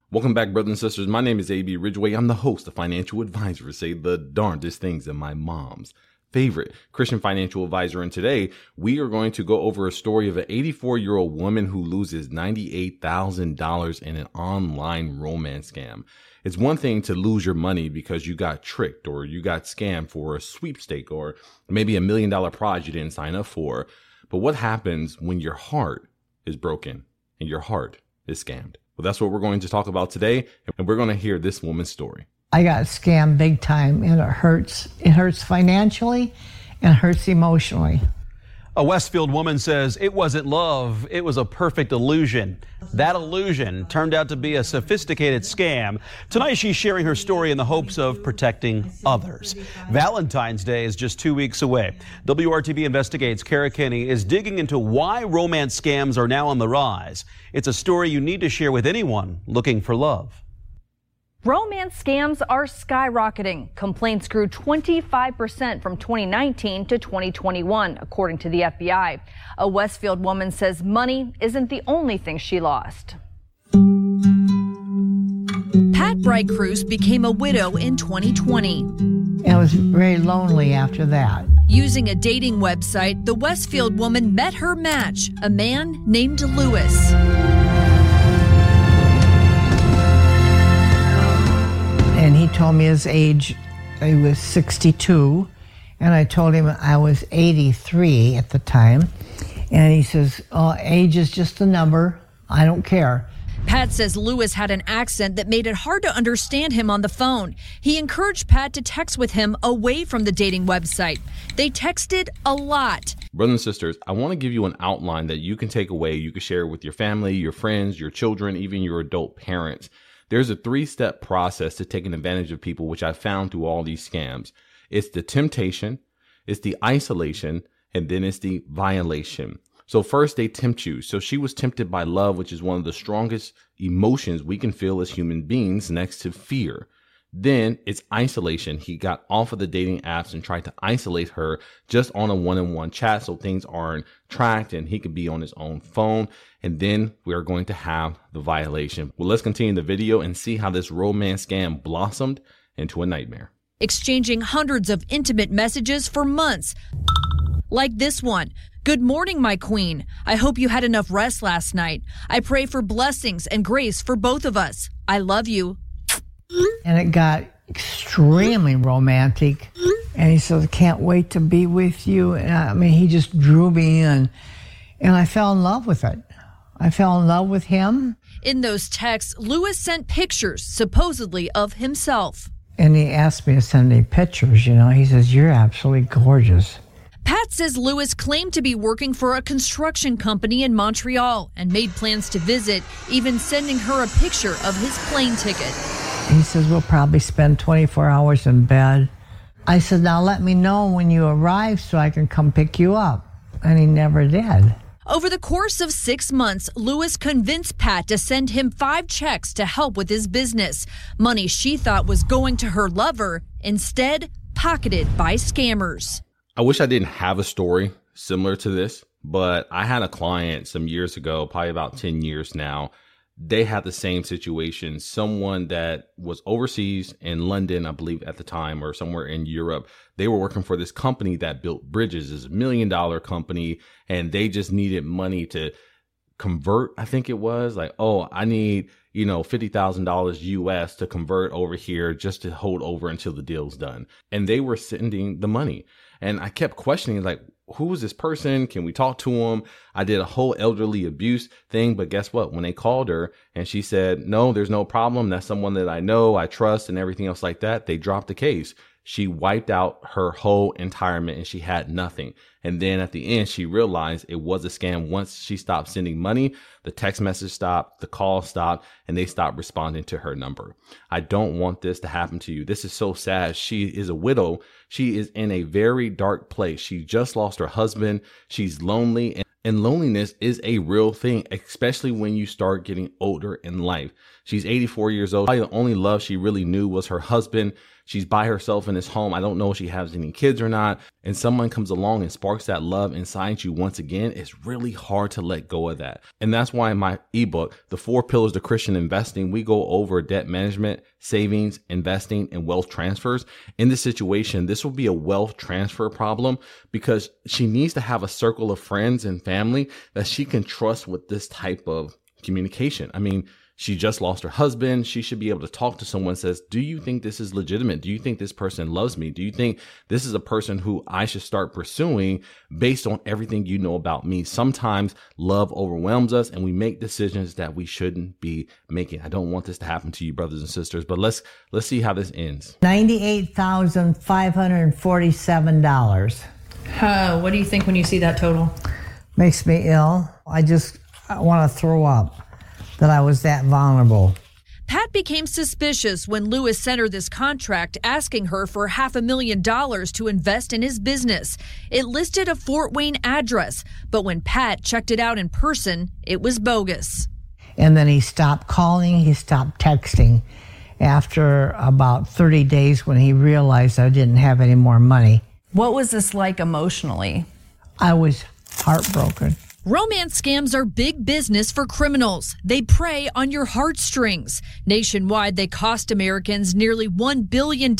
Welcome back, brothers and sisters. My name is A.B. Ridgway. I'm the host of Financial Advisor, say the darndest things in my mom's favorite Christian financial advisor. And today we are going to go over a story of an 84-year-old woman who loses $98,000 in an online romance scam. It's one thing to lose your money because you got tricked or you got scammed for a sweepstake or maybe $1 million prize you didn't sign up for. But what happens when your heart is broken and your heart is scammed? Well, that's what we're going to talk about today, and we're going to hear this woman's story. I got scammed big time, and it hurts. It hurts financially and it hurts emotionally. A Westfield woman says it wasn't love, it was a perfect illusion. That illusion turned out to be a sophisticated scam. Tonight she's sharing her story in the hopes of protecting others. Valentine's Day is just 2 weeks away. WRTV Investigates Kara Kinney is digging into why romance scams are now on the rise. It's a story you need to share with anyone looking for love. Romance scams are skyrocketing. Complaints grew 25% from 2019 to 2021, according to the FBI. A Westfield woman says money isn't the only thing she lost. Pat Bright Cruz became a widow in 2020. And I was very lonely after that. Using a dating website, the Westfield woman met her match, a man named Lewis. And he told me his age. He was 62, and I told him I was 83 at the time. And he says, "Oh, age is just a number. I don't care." Pat says Lewis had an accent that made it hard to understand him on the phone. He encouraged Pat to text with him away from the dating website. They texted a lot. Brothers and sisters, I want to give you an outline that you can take away. You can share with your family, your friends, your children, even your adult parents. There's a 3-step process to taking advantage of people, which I found through all these scams. It's the temptation, it's the isolation, and then it's the violation. So first they tempt you. So she was tempted by love, which is one of the strongest emotions we can feel as human beings next to fear. Then it's isolation. He got off of the dating apps and tried to isolate her just on a one-on-one chat so things aren't tracked and he could be on his own phone. And then we are going to have the violation. Well, let's continue the video and see how this romance scam blossomed into a nightmare. Exchanging hundreds of intimate messages for months. Like this one. "Good morning, my queen. I hope you had enough rest last night. I pray for blessings and grace for both of us. I love you." And it got extremely romantic. And he said, "I can't wait to be with you." And I mean, he just drew me in. And I fell in love with it. I fell in love with him. In those texts, Lewis sent pictures, supposedly of himself. And he asked me to send me pictures, you know. He says, "You're absolutely gorgeous." Pat says Lewis claimed to be working for a construction company in Montreal and made plans to visit, even sending her a picture of his plane ticket. He says, "We'll probably spend 24 hours in bed." I said, "Now let me know when you arrive so I can come pick you up." And he never did. Over the course of 6 months, Lewis convinced Pat to send him 5 checks to help with his business. Money she thought was going to her lover, instead pocketed by scammers. I wish I didn't have a story similar to this, but I had a client some years ago, probably about 10 years now. They had the same situation. Someone that was overseas in London, I believe at the time, or somewhere in Europe. They were working for this company that built bridges. It's $1 million company, and they just needed money to convert. I think it was like, "Oh, I need, $50,000 US to convert over here just to hold over until the deal's done." And they were sending the money. And I kept questioning, like, who is this person? Can we talk to him? I did a whole elderly abuse thing, but guess what? When they called her and she said, "No, there's no problem. That's someone that I know, I trust," and everything else like that, they dropped the case. She wiped out her whole retirement and she had nothing. And then at the end, she realized it was a scam. Once she stopped sending money, the text message stopped, the call stopped, and they stopped responding to her number. I don't want this to happen to you. This is so sad. She is a widow. She is in a very dark place. She just lost her husband. She's lonely. And And loneliness is a real thing, especially when you start getting older in life. She's 84 years old. Probably the only love she really knew was her husband. She's by herself in his home. I don't know if she has any kids or not. And someone comes along and sparks that love inside you once again. It's really hard to let go of that. And that's why in my ebook, The 4 Pillars to Christian Investing, we go over debt management, savings, investing, and wealth transfers. In this situation, this will be a wealth transfer problem because she needs to have a circle of friends and family that she can trust with this type of communication. I mean, she just lost her husband. She should be able to talk to someone that says, do you think this is legitimate? Do you think this person loves me? Do you think this is a person who I should start pursuing based on everything you know about me? Sometimes love overwhelms us and we make decisions that we shouldn't be making. I don't want this to happen to you, brothers and sisters, but let's see how this ends. $98,547. What do you think when you see that total? Makes me ill. I want to throw up that I was that vulnerable. Pat became suspicious when Lewis sent her this contract asking her for $500,000 to invest in his business. It listed a Fort Wayne address, but when Pat checked it out in person, it was bogus. And then he stopped calling, he stopped texting. After about 30 days when he realized I didn't have any more money. What was this like emotionally? I was heartbroken. Romance scams are big business for criminals. They prey on your heartstrings. Nationwide, they cost Americans nearly $1 billion in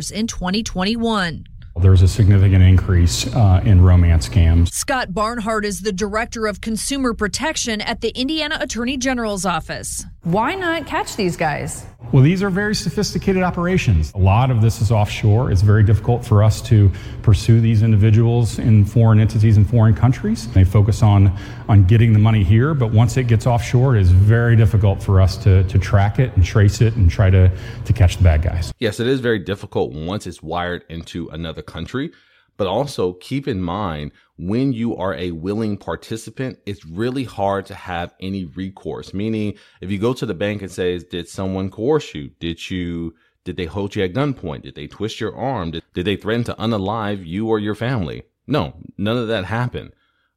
2021. There's a significant increase in romance scams. Scott Barnhart is the director of consumer protection at the Indiana Attorney General's office. Why not catch these guys? Well, these are very sophisticated operations. A lot of this is offshore. It's very difficult for us to pursue these individuals in foreign entities in foreign countries. They focus on getting the money here, but once it gets offshore, it is very difficult for us to track it and trace it and try to catch the bad guys. Yes, it is very difficult once it's wired into another country. But also keep in mind, when you are a willing participant, it's really hard to have any recourse. Meaning, if you go to the bank and say, did someone coerce you? Did they hold you at gunpoint? Did they twist your arm? Did they threaten to unalive you or your family? No, none of that happened.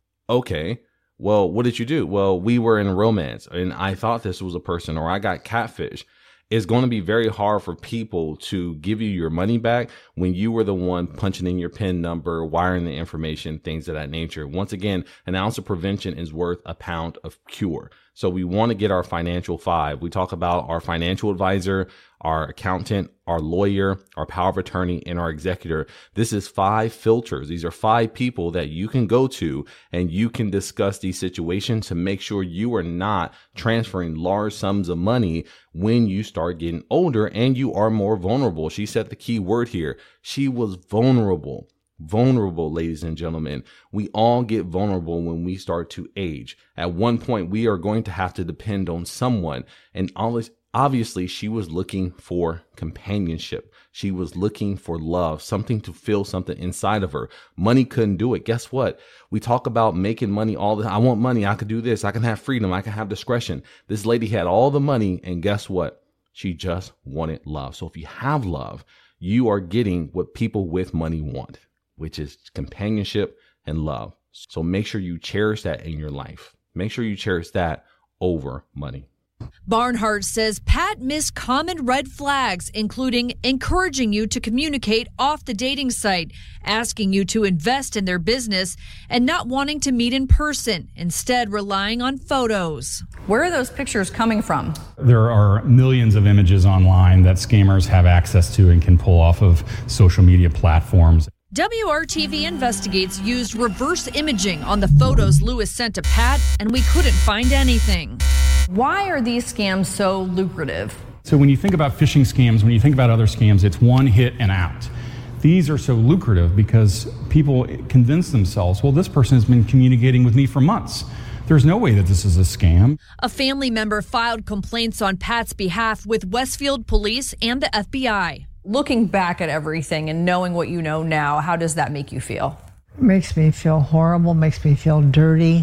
Okay, well, what did you do? Well, we were in a romance and I thought this was a person, or I got catfish. It's going to be very hard for people to give you your money back when you were the one punching in your PIN number, wiring the information, things of that nature. Once again, an ounce of prevention is worth a pound of cure. So we want to get our financial 5. We talk about our financial advisor, our accountant, our lawyer, our power of attorney, and our executor. This is 5 filters. These are 5 people that you can go to and you can discuss these situations to make sure you are not transferring large sums of money when you start getting older and you are more vulnerable. She said the key word here. She was vulnerable. Vulnerable, ladies and gentlemen. We all get vulnerable when we start to age. At one point, we are going to have to depend on someone. And obviously, she was looking for companionship. She was looking for love, something to feel something inside of her. Money couldn't do it. Guess what? We talk about making money all the time. I want money. I could do this. I can have freedom. I can have discretion. This lady had all the money. And guess what? She just wanted love. So if you have love, you are getting what people with money want, which is companionship and love. So make sure you cherish that in your life. Make sure you cherish that over money. Barnhart says Pat missed common red flags, including encouraging you to communicate off the dating site, asking you to invest in their business, and not wanting to meet in person, instead relying on photos. Where are those pictures coming from? There are millions of images online that scammers have access to and can pull off of social media platforms. WRTV Investigates used reverse imaging on the photos Lewis sent to Pat, and we couldn't find anything. Why are these scams so lucrative? So when you think about phishing scams, when you think about other scams, it's one hit and out. These are so lucrative because people convince themselves, well, this person has been communicating with me for months. There's no way that this is a scam. A family member filed complaints on Pat's behalf with Westfield Police and the FBI. Looking back at everything and knowing what you know now, how does that make you feel? Makes me feel horrible, makes me feel dirty,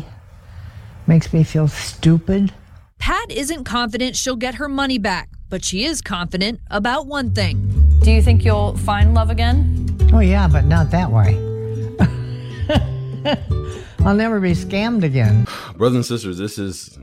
makes me feel stupid. Pat isn't confident she'll get her money back, but she is confident about one thing. Do you think you'll find love again? Oh yeah, but not that way. I'll never be scammed again. Brothers and sisters, this is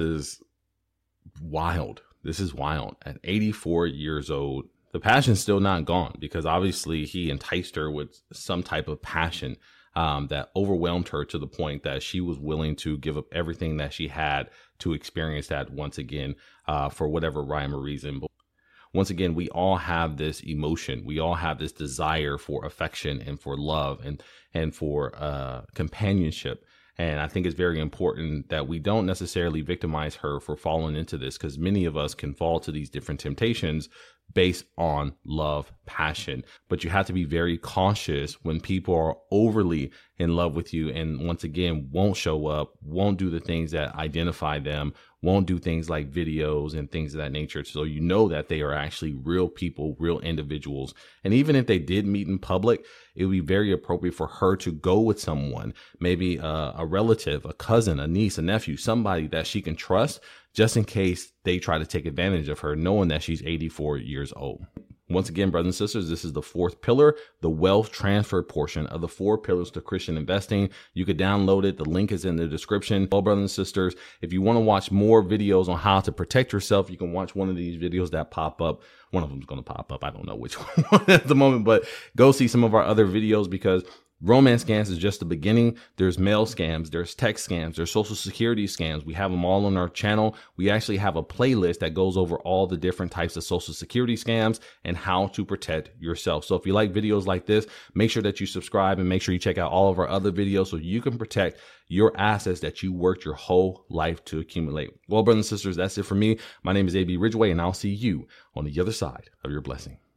wild. This is wild. At 84 years old, the passion's still not gone, because obviously he enticed her with some type of passion that overwhelmed her to the point that she was willing to give up everything that she had to experience that once again, for whatever rhyme or reason. But once again, we all have this emotion. We all have this desire for affection and for love and for companionship. And I think it's very important that we don't necessarily victimize her for falling into this, because many of us can fall to these different temptations based on love, passion. But you have to be very cautious when people are overly in love with you and once again won't show up, won't do the things that identify them, won't do things like videos and things of that nature. So you know that they are actually real people, real individuals. And even if they did meet in public, it would be very appropriate for her to go with someone, maybe a relative, a cousin, a niece, a nephew, somebody that she can trust, just in case they try to take advantage of her, knowing that she's 84 years old. Once again, brothers and sisters, this is the fourth pillar, the wealth transfer portion of the 4 pillars to Christian investing. You could download it. The link is in the description. Well, brothers and sisters, if you want to watch more videos on how to protect yourself, you can watch one of these videos that pop up. One of them is going to pop up. I don't know which one at the moment, but go see some of our other videos, because romance scams is just the beginning. There's mail scams, there's text scams, there's social security scams. We have them all on our channel. We actually have a playlist that goes over all the different types of social security scams and how to protect yourself. So if you like videos like this, make sure that you subscribe and make sure you check out all of our other videos so you can protect your assets that you worked your whole life to accumulate. Well, brothers and sisters, that's it for me. My name is A.B. Ridgway, and I'll see you on the other side of your blessing.